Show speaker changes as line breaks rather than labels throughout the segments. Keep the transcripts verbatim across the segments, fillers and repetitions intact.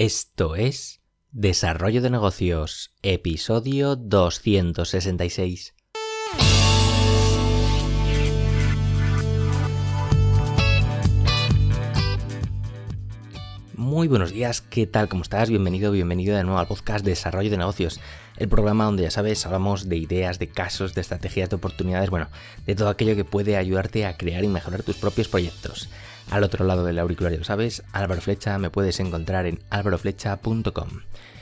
Esto es Desarrollo de Negocios, episodio doscientos sesenta y seis. Muy buenos días, ¿qué tal? ¿Cómo estás? Bienvenido, bienvenido de nuevo al podcast Desarrollo de Negocios, el programa donde, ya sabes, hablamos de ideas, de casos, de estrategias, de oportunidades, bueno, de todo aquello que puede ayudarte a crear y mejorar tus propios proyectos. Al otro lado del auricular, ya lo sabes, Álvaro Flecha, me puedes encontrar en álvaro flecha punto com.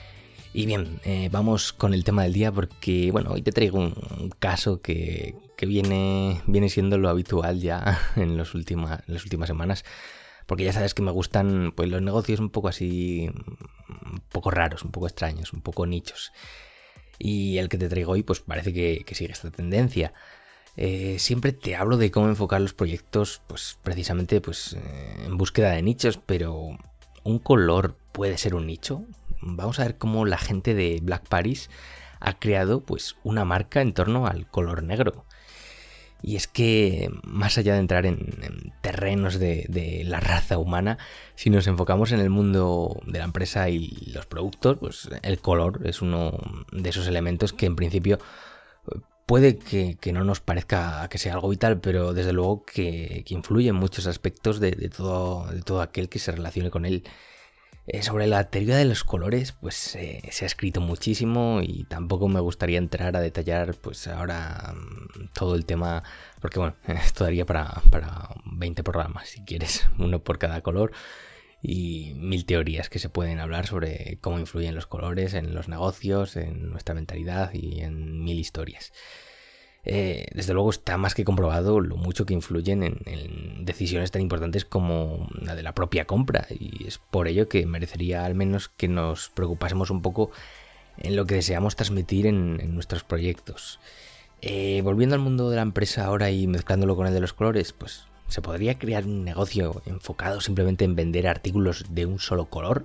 Y bien, eh, vamos con el tema del día porque, bueno, hoy te traigo un, un caso que, que viene, viene siendo lo habitual ya en, los última, en las últimas semanas. Porque ya sabes que me gustan pues los negocios un poco así, un poco raros, un poco extraños, un poco nichos. Y el que te traigo hoy pues parece que, que sigue esta tendencia. Eh, siempre te hablo de cómo enfocar los proyectos pues precisamente pues eh, en búsqueda de nichos, pero ¿un color puede ser un nicho? Vamos a ver cómo la gente de Black Paris ha creado pues una marca en torno al color negro. Y es que, más allá de entrar en, en terrenos de, de la raza humana, si nos enfocamos en el mundo de la empresa y los productos, pues el color es uno de esos elementos que en principio puede que, que no nos parezca que sea algo vital, pero desde luego que, que influye en muchos aspectos de, de, todo, de todo aquel que se relacione con él. Eh, sobre la teoría de los colores, pues eh, se ha escrito muchísimo y tampoco me gustaría entrar a detallar pues ahora um, todo el tema, porque bueno, esto daría para, para veinte programas si quieres, uno por cada color y mil teorías que se pueden hablar sobre cómo influyen los colores en los negocios, en nuestra mentalidad y en mil historias. Eh, desde luego está más que comprobado lo mucho que influyen en, en decisiones tan importantes como la de la propia compra, y es por ello que merecería al menos que nos preocupásemos un poco en lo que deseamos transmitir en, en nuestros proyectos. Eh, volviendo al mundo de la empresa ahora y mezclándolo con el de los colores, pues ¿se podría crear un negocio enfocado simplemente en vender artículos de un solo color?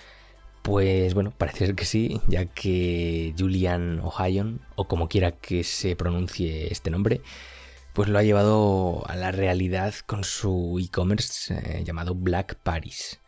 Pues bueno, parece ser que sí, ya que Julian O'Hayon, o como quiera que se pronuncie este nombre, pues lo ha llevado a la realidad con su e-commerce eh, llamado Black Paris.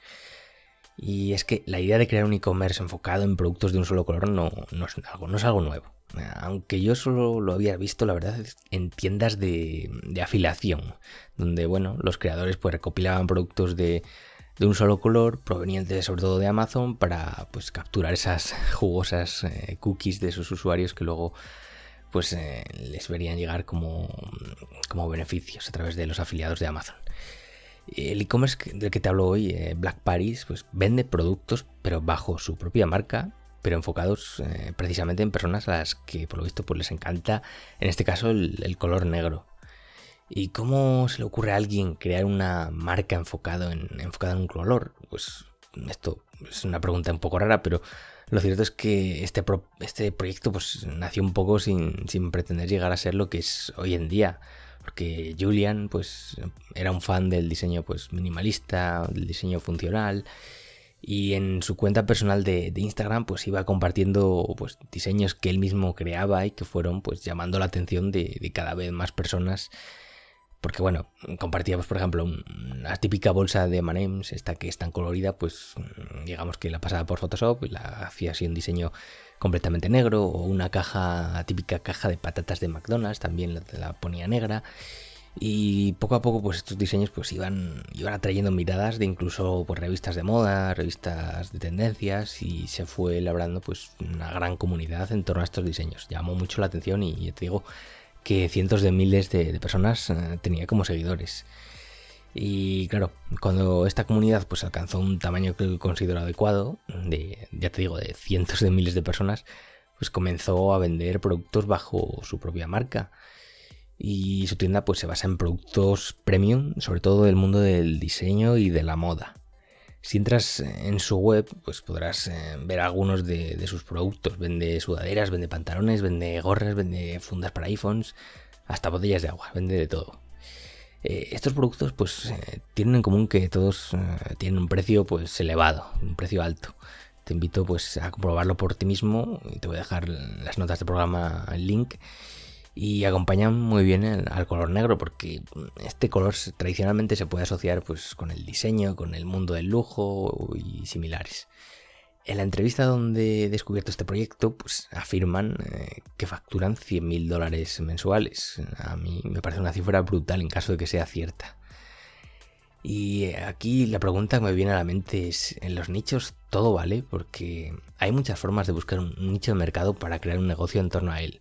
Y es que la idea de crear un e-commerce enfocado en productos de un solo color no, no, es, algo, no es algo nuevo. Aunque yo solo lo había visto, la verdad, en tiendas de, de afiliación, donde bueno, los creadores pues recopilaban productos de... de un solo color, provenientes sobre todo de Amazon, para pues capturar esas jugosas eh, cookies de sus usuarios que luego pues eh, les verían llegar como, como beneficios a través de los afiliados de Amazon. El e-commerce del que te hablo hoy, eh, Black Paris, pues vende productos pero bajo su propia marca, pero enfocados eh, precisamente en personas a las que por lo visto pues les encanta, en este caso, el, el color negro. ¿Y cómo se le ocurre a alguien crear una marca enfocado en, enfocada en un color? Pues esto es una pregunta un poco rara, pero lo cierto es que este, pro, este proyecto pues nació un poco sin, sin pretender llegar a ser lo que es hoy en día. Porque Julian pues era un fan del diseño pues minimalista, del diseño funcional, y en su cuenta personal de, de Instagram pues iba compartiendo pues diseños que él mismo creaba y que fueron pues llamando la atención de, de cada vez más personas. Porque bueno, compartíamos por ejemplo una típica bolsa de eme and eme's, esta que es tan colorida, pues digamos que la pasaba por Photoshop y la hacía así un diseño completamente negro, o una caja, la típica caja de patatas de McDonald's, también la, la ponía negra. Y poco a poco pues estos diseños pues iban, iban atrayendo miradas de incluso pues revistas de moda, revistas de tendencias, y se fue elaborando pues una gran comunidad en torno a estos diseños. Llamó mucho la atención y ya te digo que cientos de miles de, de personas eh, tenía como seguidores. Y claro, cuando esta comunidad pues alcanzó un tamaño que considero adecuado, de, ya te digo, de cientos de miles de personas, pues comenzó a vender productos bajo su propia marca. Y su tienda pues se basa en productos premium, sobre todo del mundo del diseño y de la moda. Si entras en su web, pues podrás eh, ver algunos de, de sus productos. Vende sudaderas, vende pantalones, vende gorras, vende fundas para iPhones, hasta botellas de agua, vende de todo. Eh, estos productos pues eh, tienen en común que todos eh, tienen un precio pues elevado, un precio alto. Te invito pues a comprobarlo por ti mismo, y te voy a dejar en las notas del programa el link. Y acompañan muy bien el, al color negro, porque este color tradicionalmente se puede asociar pues con el diseño, con el mundo del lujo y similares. En la entrevista donde he descubierto este proyecto, pues afirman eh, que facturan cien mil dólares mensuales. A mí me parece una cifra brutal en caso de que sea cierta. Y aquí la pregunta que me viene a la mente es, ¿en los nichos todo vale? Porque hay muchas formas de buscar un nicho de mercado para crear un negocio en torno a él.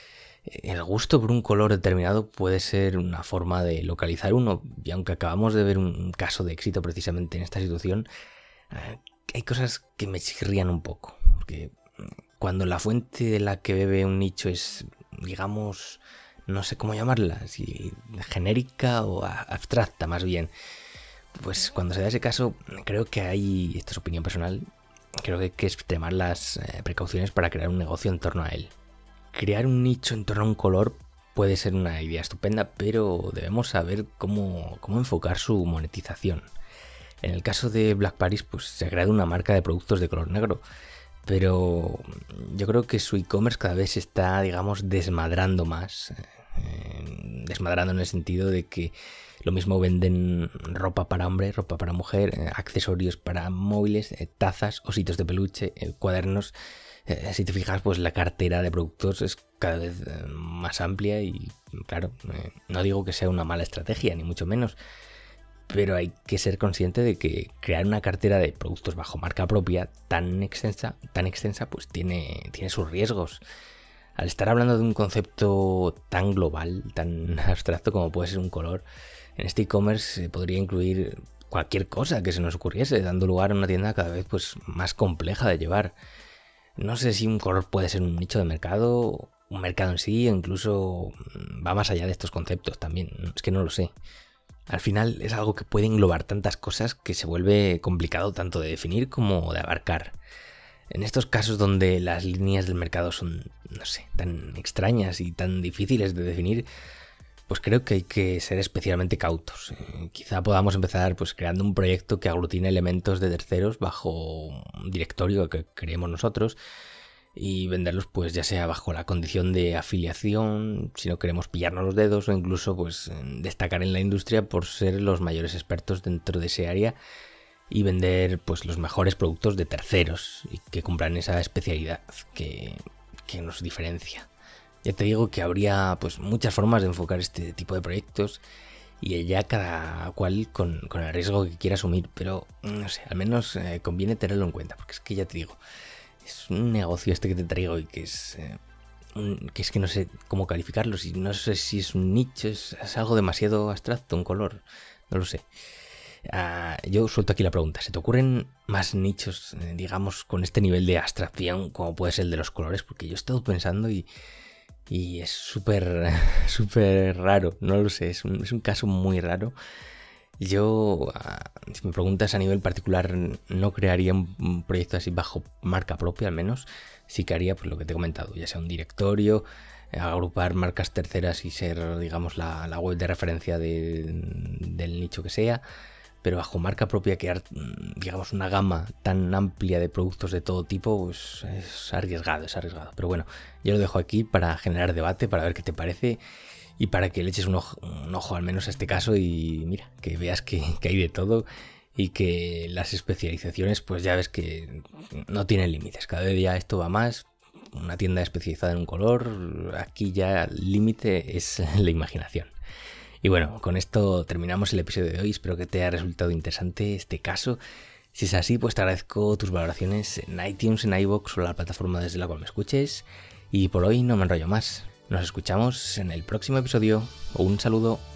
El gusto por un color determinado puede ser una forma de localizar uno, y aunque acabamos de ver un caso de éxito precisamente en esta situación, eh, hay cosas que me chirrían un poco. Porque cuando la fuente de la que bebe un nicho es, digamos, no sé cómo llamarla, si genérica o abstracta más bien, pues cuando se da ese caso, creo que hay, esto es opinión personal, creo que hay que extremar las eh, precauciones para crear un negocio en torno a él. Crear un nicho en torno a un color puede ser una idea estupenda, pero debemos saber cómo, cómo enfocar su monetización. En el caso de Black Paris, pues se ha creado una marca de productos de color negro, pero yo creo que su e-commerce cada vez se está, digamos, desmadrando más. Eh, desmadrando en el sentido de que lo mismo venden ropa para hombre, ropa para mujer, eh, accesorios para móviles, eh, tazas, ositos de peluche, eh, cuadernos. Eh, si te fijas, pues la cartera de productos es cada vez eh, más amplia y, claro, eh, no digo que sea una mala estrategia, ni mucho menos, pero hay que ser consciente de que crear una cartera de productos bajo marca propia tan extensa, tan extensa, pues tiene, tiene sus riesgos. Al estar hablando de un concepto tan global, tan abstracto como puede ser un color, en este e-commerce se podría incluir cualquier cosa que se nos ocurriese, dando lugar a una tienda cada vez pues, más compleja de llevar. No sé si un color puede ser un nicho de mercado, un mercado en sí, o incluso va más allá de estos conceptos también, es que no lo sé. Al final es algo que puede englobar tantas cosas que se vuelve complicado tanto de definir como de abarcar. En estos casos donde las líneas del mercado son, no sé, tan extrañas y tan difíciles de definir, pues creo que hay que ser especialmente cautos. Eh, quizá podamos empezar pues creando un proyecto que aglutine elementos de terceros bajo un directorio que creemos nosotros y venderlos pues ya sea bajo la condición de afiliación, si no queremos pillarnos los dedos, o incluso pues destacar en la industria por ser los mayores expertos dentro de ese área y vender pues los mejores productos de terceros y que cumplan esa especialidad que, que nos diferencia. Ya te digo que habría pues muchas formas de enfocar este tipo de proyectos y ya cada cual con, con el riesgo que quiera asumir, pero no sé, al menos eh, conviene tenerlo en cuenta, porque es que ya te digo, es un negocio este que te traigo y que es, eh, un, que es que no sé cómo calificarlo, si no sé si es un nicho, es, es algo demasiado abstracto, un color, no lo sé. Uh, yo suelto aquí la pregunta, ¿se te ocurren más nichos, eh, digamos, con este nivel de abstracción como puede ser el de los colores? Porque yo he estado pensando y, y es súper súper raro, no lo sé, es un, es un caso muy raro. Yo, uh, si me preguntas a nivel particular, no crearía un, un proyecto así bajo marca propia, al menos. Sí que haría pues, lo que te he comentado, ya sea un directorio, eh, agrupar marcas terceras y ser, digamos, la, la web de referencia de, del nicho que sea. Pero bajo marca propia crear, digamos, una gama tan amplia de productos de todo tipo, pues es arriesgado, es arriesgado. Pero bueno, yo lo dejo aquí para generar debate, para ver qué te parece y para que le eches un ojo, un ojo al menos a este caso y mira, que veas que, que hay de todo y que las especializaciones, pues ya ves que no tienen límites. Cada día esto va más. Una tienda especializada en un color, aquí ya el límite es la imaginación. Y bueno, con esto terminamos el episodio de hoy. Espero que te haya resultado interesante este caso. Si es así, pues te agradezco tus valoraciones en iTunes, en iVoox o la plataforma desde la cual me escuches. Y por hoy no me enrollo más. Nos escuchamos en el próximo episodio. Un saludo.